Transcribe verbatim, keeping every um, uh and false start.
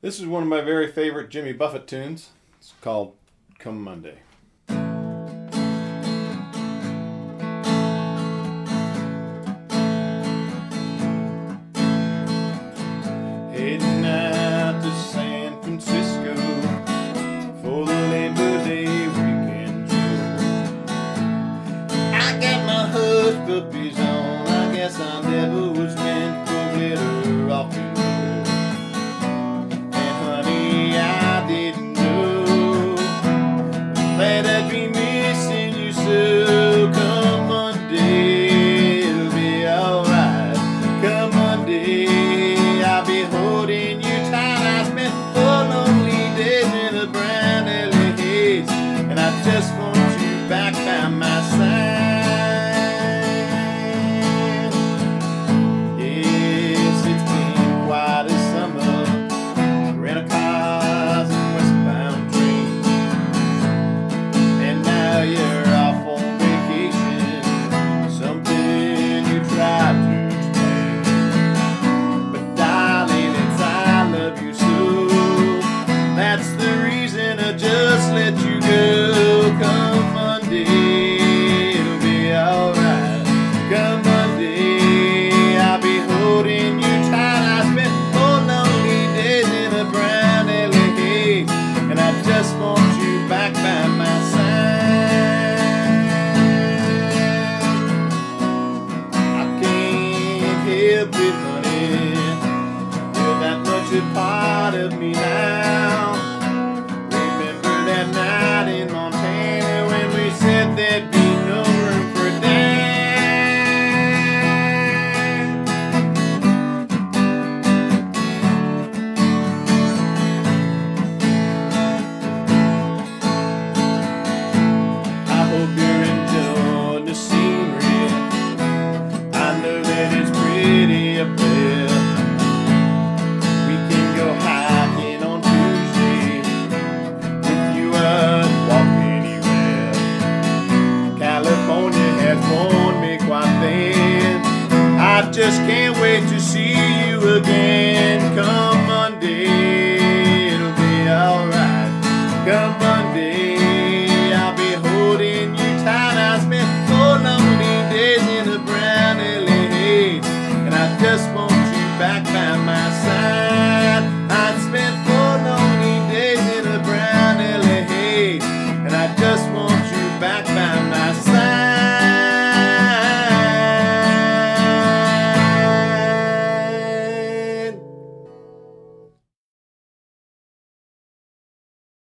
This is one of my very favorite Jimmy Buffett tunes. It's called Come Monday. Heading out to San Francisco for the Labor Day weekend show. I got my hush puppies on. I guess I never was meant for glitter off below. And honey, I didn't know that I'd be missing you so. Come Monday, it'll be alright. Come Monday, I'll be holding you tight. I spent four lonely days in a brown L A haze, and I just want you back by my side. Yes, it's been quite a summer, rental cars and westbound trains, and now you're off on vacation, something you tried to explain. But darling, it's I love you so, that's the reason I just let you go. Come Monday, it'll be alright. Come Monday, I'll be holding you tight. I spent four lonely days in a brown L A haze, and I just want you back by my side. I can't help it, honey, you're that much a part of me now.